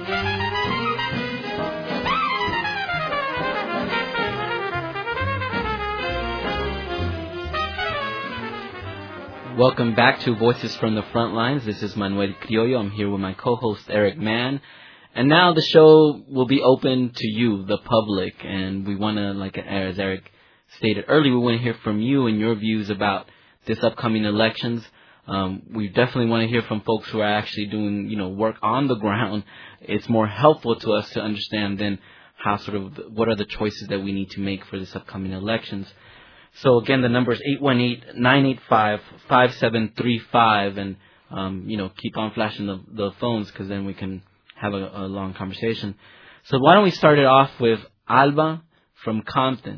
Welcome back to Voices from the Front Lines. This is Manuel Criollo. I'm here with my co-host Eric Mann. And now the show will be open to you, the public. And we want to, like as Eric stated earlier, we want to hear from you and your views about this upcoming elections. We definitely want to hear from folks who are actually doing, work on the ground. It's more helpful to us to understand then how what are the choices that we need to make for this upcoming elections. So again, the number is 818-985-5735, and keep on flashing the phones because then we can have a long conversation. So why don't we start it off with Alba from Compton?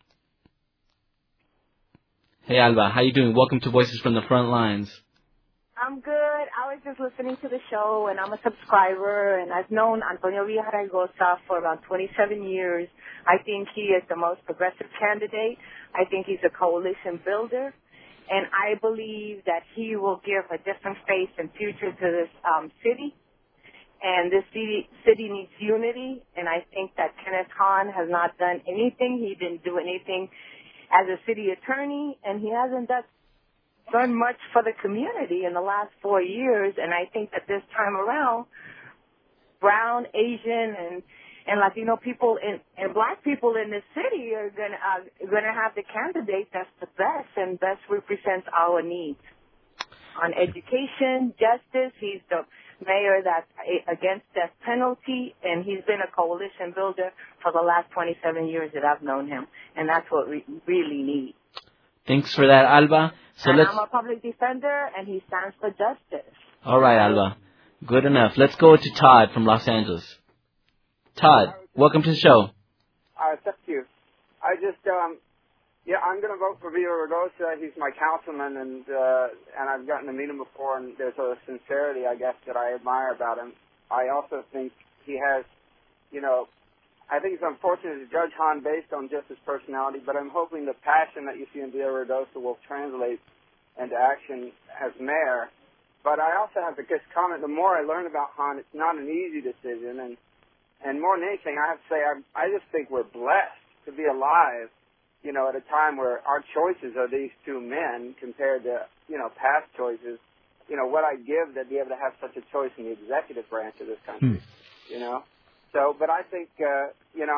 Hey Alba, how you doing? Welcome to Voices from the Front Lines. I'm good. I was just listening to the show, and I'm a subscriber, and I've known Antonio Villaraigosa for about 27 years. I think he is the most progressive candidate. I think he's a coalition builder, and I believe that he will give a different face and future to this city. And this city needs unity, and I think that Kenneth Hahn has not done anything. He didn't do anything as a city attorney, and he hasn't done much for the community in the last 4 years. And I think that this time around, brown, Asian, and Latino people and black people in this city are gonna have the candidate that's the best and best represents our needs on education, justice. He's the mayor that's against death penalty, and he's been a coalition builder for the last 27 years that I've known him, and that's what we really need. Thanks for that, Alba. I'm a public defender, and he stands for justice. All right, Alba. Good enough. Let's go to Todd from Los Angeles. Todd, welcome to the show. Thank you. I'm going to vote for Villaraigosa. He's my councilman, and I've gotten to meet him before, and there's a sincerity, I guess, that I admire about him. I also think he has, I think it's unfortunate to judge Hahn based on just his personality, but I'm hoping the passion that you see in Villaraigosa will translate into action as mayor. But I also have to just comment, the more I learn about Hahn, it's not an easy decision, and more than anything, I have to say, I just think we're blessed to be alive, at a time where our choices are these two men compared to, past choices. What I'd give to be able to have such a choice in the executive branch of this country, So, but I think, and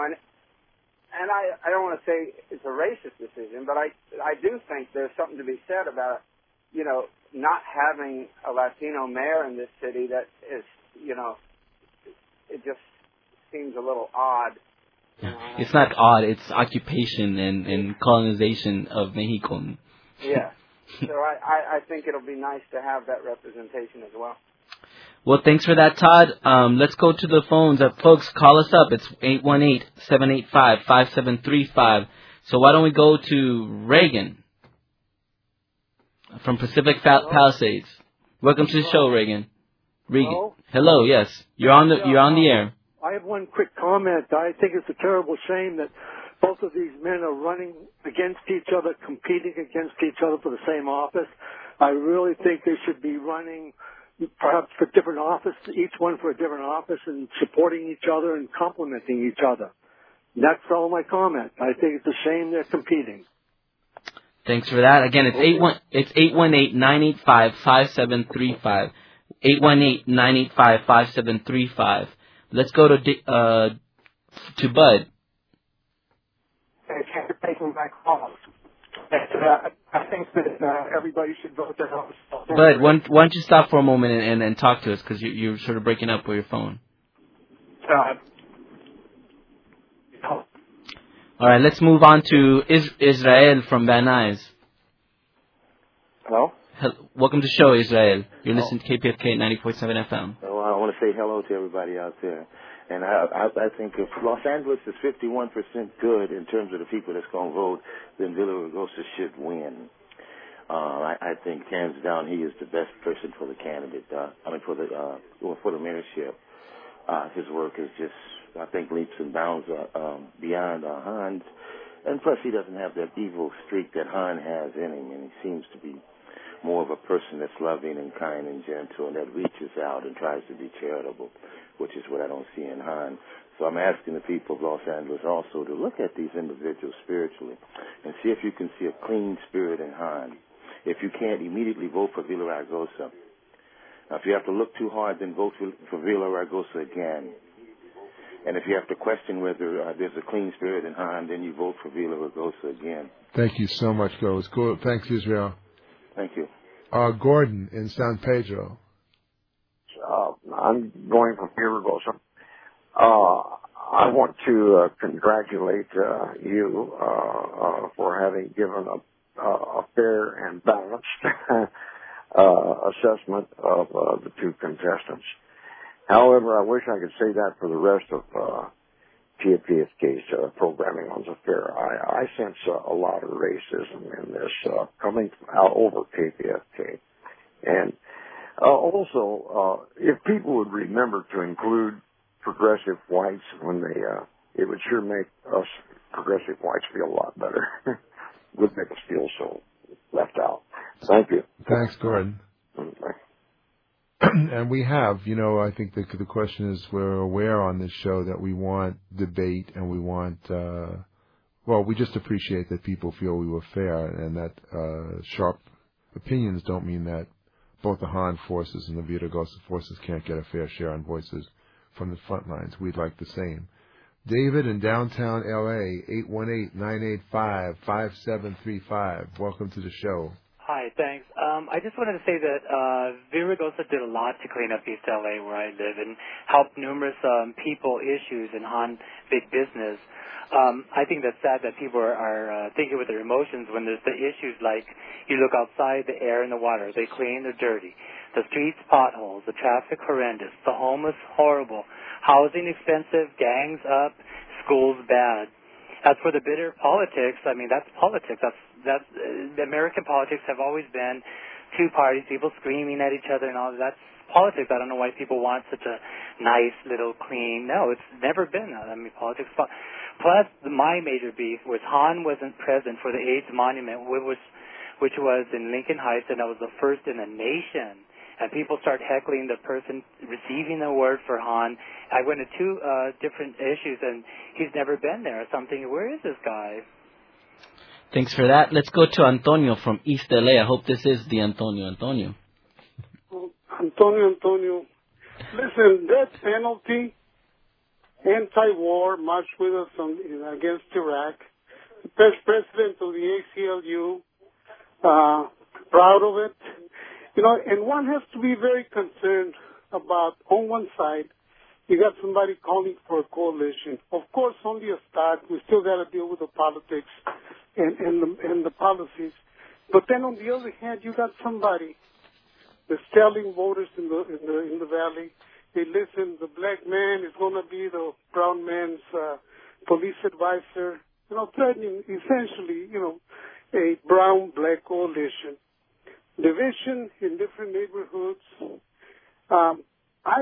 I don't want to say it's a racist decision, but I do think there's something to be said about, not having a Latino mayor in this city that is, it just seems a little odd. It's not odd. It's occupation and colonization of Mexico. Yeah. So I think it'll be nice to have that representation as well. Well, thanks for that, Todd. Let's go to the phones. Folks, call us up. It's 818-785-5735. So why don't we go to Reagan from Pacific Palisades. Welcome to the show, Reagan. Hello, yes. You're on the air. I have one quick comment. I think it's a terrible shame that both of these men are running against each other, competing against each other for the same office. I really think they should be running perhaps for different offices, each one for a different office, and supporting each other and complementing each other. And that's all my comment. I think it's a shame they're competing. Thanks for that. Again, it's 818-985-5735. 818-985-5735. Let's go to Bud. Thanks for taking my call. I think that everybody should vote their own self. Bud, why don't you stop for a moment and talk to us, because you're sort of breaking up with your phone. All right, let's move on to Israel from Van Nuys. Hello? Welcome to the show, Israel. You're listening to KPFK 94.7 FM. Well, I want to say hello to everybody out there. And I think if Los Angeles is 51% good in terms of the people that's going to vote, then Villaraigosa should win. I think hands down he is the best person for the candidate. For the mayorship. His work is just, I think, leaps and bounds beyond Hahn's. And plus, he doesn't have that evil streak that Hahn has in him, and he seems to be more of a person that's loving and kind and gentle and that reaches out and tries to be charitable, which is what I don't see in Han. So I'm asking the people of Los Angeles also to look at these individuals spiritually and see if you can see a clean spirit in Han. If you can't, immediately vote for Villaraigosa. Now, if you have to look too hard, then vote for Villaraigosa again. And if you have to question whether there's a clean spirit in Han, then you vote for Villaraigosa again. Thank you so much, Gomez. Thanks, Israel. Thank you. Gordon in San Pedro. I'm going for Villaraigosa. I want to congratulate you for having given a fair and balanced assessment of the two contestants. However, I wish I could say that for the rest of KPFK's programming on the fair. I sense a lot of racism in this coming out over KPFK. And also, if people would remember to include progressive whites when they, it would sure make us progressive whites feel a lot better. Would make us feel so left out. Thank you. Thanks, Gordon. And we have, I think the question is, we're aware on this show that we want debate and we want, we just appreciate that people feel we were fair and that sharp opinions don't mean that both the Han forces and the Villaraigosa forces can't get a fair share on voices from the front lines. We'd like the same. David in downtown L.A., 818-985-5735. Welcome to the show. Hi, thanks. I just wanted to say that Villaraigosa did a lot to clean up East L.A. where I live and helped numerous people issues in Han big business. I think that's sad that people are thinking with their emotions when there's the issues like you look outside, the air and the water. They clean, they're dirty. The streets, potholes. The traffic, horrendous. The homeless, horrible. Housing, expensive. Gangs up. Schools, bad. As for the bitter politics, I mean, that's politics. That's the American politics have always been two parties, people screaming at each other and all that. That's politics. I don't know why people want such a nice little clean. No, it's never been that. I mean, politics. Plus, my major beef was Han wasn't present for the AIDS monument, which was in Lincoln Heights, and that was the first in the nation. And people start heckling the person receiving the award for Han. I went to two different issues, and he's never been there. So I'm thinking, where is this guy? Thanks for that. Let's go to Antonio from East LA. I hope this is the Antonio. Antonio. Listen, death penalty, anti-war, march with us against Iraq. The best president of the ACLU, proud of it. And one has to be very concerned about, on one side, you got somebody calling for a coalition. Of course, only a start. We still got to deal with the politics and the policies. But then on the other hand, you got somebody that's telling voters in the valley, hey, listen, the black man is going to be the brown man's police advisor. Threatening essentially, a brown-black coalition. Division in different neighborhoods. I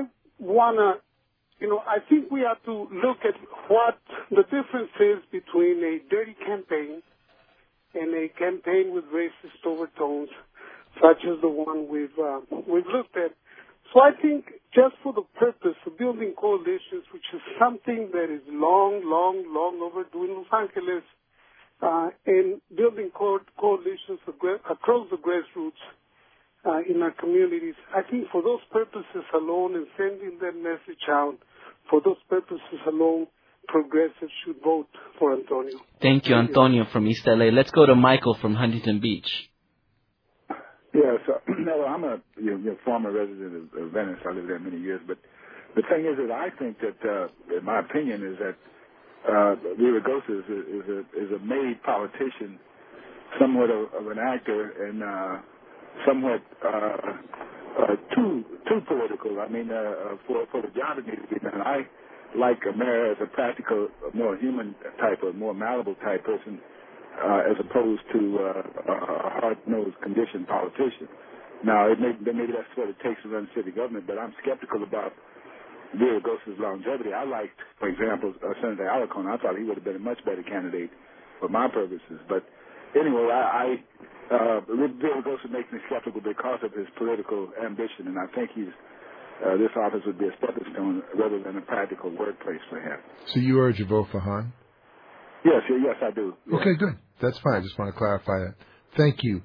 think we have to look at what the difference is between a dirty campaign and a campaign with racist overtones, such as the one we've looked at. So I think just for the purpose of building coalitions, which is something that is long overdue in Los Angeles, and building coalitions across the grassroots in our communities. I think for those purposes alone and sending that message out, for those purposes alone, progressives should vote for Antonio. Thank you, Antonio from East LA. Let's go to Michael from Huntington Beach. Yeah, so I'm a former resident of Venice. I lived there many years. But the thing is that I think that, in my opinion, is that Villaraigosa is a made politician, somewhat of an actor, and somewhat too political. I mean, for the job it needs to be done. I like a mayor as a practical, more human type, or more malleable type person, as opposed to a hard-nosed, conditioned politician. Now, maybe that's what it takes to run city government, but I'm skeptical about Villaraigosa's longevity. I liked, for example, Senator Alarcon. I thought he would have been a much better candidate for my purposes. But anyway, Bill Regosa makes me skeptical because of his political ambition, and I think this office would be a stepping stone rather than a practical workplace for him. So you urge a vote for Hahn? Yes, I do. Yes. Okay, good. That's fine. I just want to clarify that. Thank you.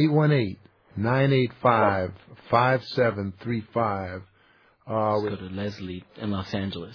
818-985-5735. Let's go to Leslie in Los Angeles.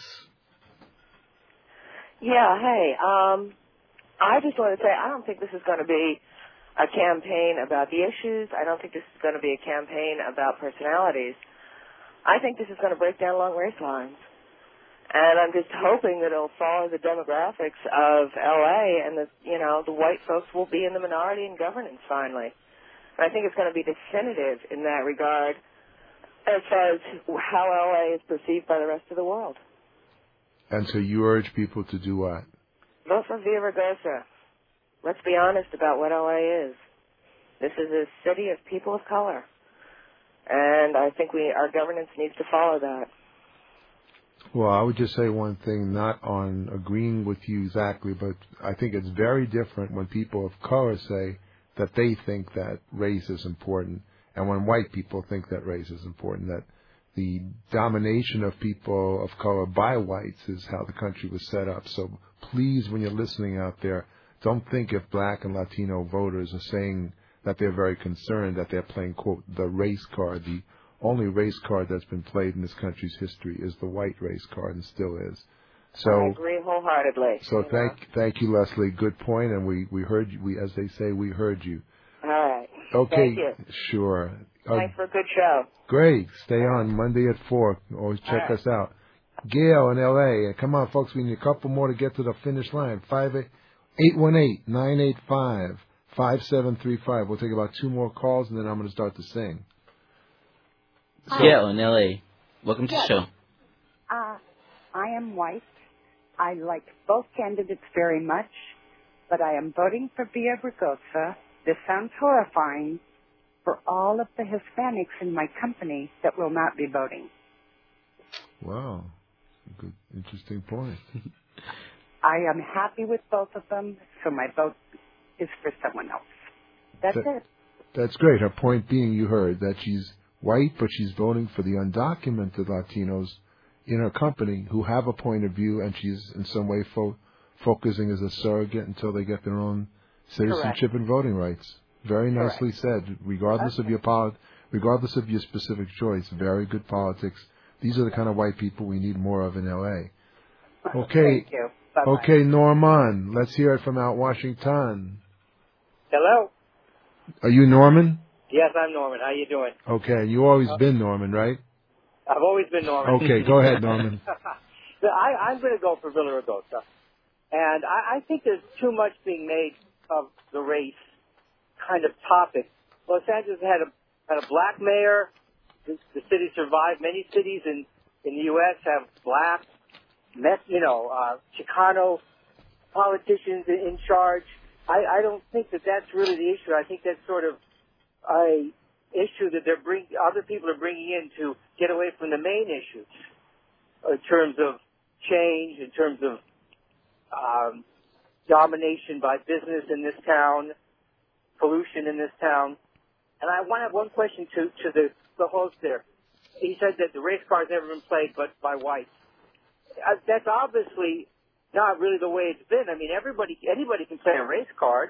Yeah, hey. I just want to say I don't think this is going to be a campaign about the issues. I don't think this is going to be a campaign about personalities. I think this is going to break down along race lines. And I'm just hoping that it'll follow the demographics of L.A. and the white folks will be in the minority in governance finally. And I think it's going to be definitive in that regard as far as how L.A. is perceived by the rest of the world. And so you urge people to do what? Vote for Villa Rugosa. Let's be honest about what L.A. is. This is a city of people of color. And I think our governance needs to follow that. Well, I would just say one thing, not on agreeing with you exactly, but I think it's very different when people of color say that they think that race is important, and when white people think that race is important, that the domination of people of color by whites is how the country was set up. So please, when you're listening out there, don't think if black and Latino voters are saying that they're very concerned that they're playing, quote, the race card. The only race card that's been played in this country's history is the white race card, and still is. So I agree wholeheartedly. So thank you, Leslie. Good point, and we heard you. We, as they say, we heard you. All right. Okay. Thank you. Sure. Thanks for a good show. Great. Stay on Monday at 4. Always check us out. Gail in L.A. Come on, folks. We need a couple more to get to the finish line. 818-985-5735. We'll take about 2 more calls, and then I'm going to start to sing. Gail in L.A. Welcome to the show. I am white. I like both candidates very much, but I am voting for Villa Rugosa. This sounds horrifying for all of the Hispanics in my company that will not be voting. Wow. Good, interesting point. I am happy with both of them, so my vote is for someone else. That's it. That's great. Her point being, you heard, that she's white, but she's voting for the undocumented Latinos in her company who have a point of view, and she's in some way focusing as a surrogate until they get their own citizenship and voting rights. Very nicely said. Regardless of your specific choice, very good politics. These are the kind of white people we need more of in L.A. Okay. Thank you. Bye-bye. Okay, Norman. Let's hear it from out Washington. Hello. Are you Norman? Yes, I'm Norman. How you doing? Okay, you always been Norman, right? I've always been Norman. Okay, go ahead, Norman. I'm going to go for Villa Rugosa. And I think there's too much being made of the race kind of topic. Los Angeles had a black mayor. The city survived. Many cities in the U.S. have black, Chicano politicians in charge. I don't think that's really the issue. I think that's sort of a issue that other people are bringing in to get away from the main issues in terms of change, in terms of domination by business in this town, pollution in this town. And I want to have one question to the host there. He said that the race card's never been played but by whites. That's obviously not really the way it's been. I mean, anybody can play a race card.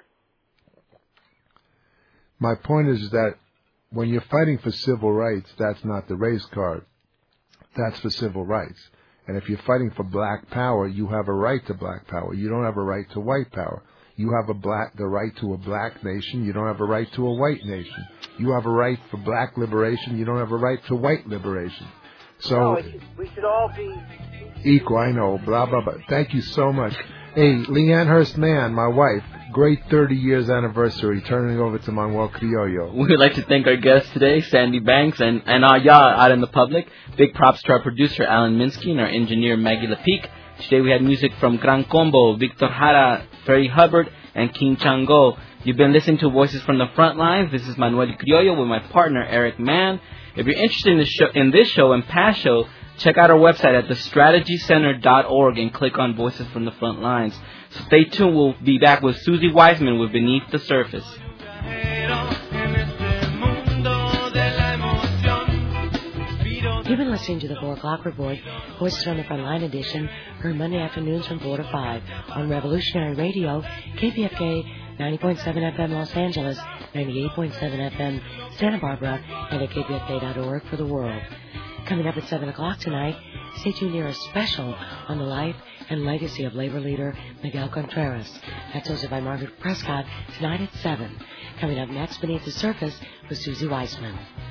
My point is that when you're fighting for civil rights, that's not the race card. That's for civil rights. And if you're fighting for black power, you have a right to black power. You don't have a right to white power. You have the right to a black nation. You don't have a right to a white nation. You have a right for black liberation. You don't have a right to white liberation. So we should all be equal. I know. Blah blah blah. Thank you so much. Hey, Leanne Hurst Mann, my wife. Great 30 years anniversary. Turning over to Manuel Criollo. We would like to thank our guests today, Sandy Banks and y'all out in the public. Big props to our producer, Alan Minsky, and our engineer, Maggie Lepic. Today we had music from Gran Combo, Victor Jara, Ferry Hubbard, and King Chango. You've been listening to Voices from the Front Lines. This is Manuel Criollo with my partner, Eric Mann. If you're interested in this show and past show, check out our website at thestrategycenter.org and click on Voices from the Front Lines. So stay tuned. We'll be back with Susie Wiseman with Beneath the Surface. You've been listening to the 4 o'clock report, Voices from the Frontline edition, heard Monday afternoons from 4 to 5 on Revolutionary Radio, KPFK 90.7 FM Los Angeles, 98.7 FM Santa Barbara, and at kpfk.org for the world. Coming up at 7 o'clock tonight, stay tuned to a special on the life and legacy of labor leader Miguel Contreras. That's hosted by Margaret Prescott tonight at 7. Coming up next, Beneath the Surface with Susie Weissman.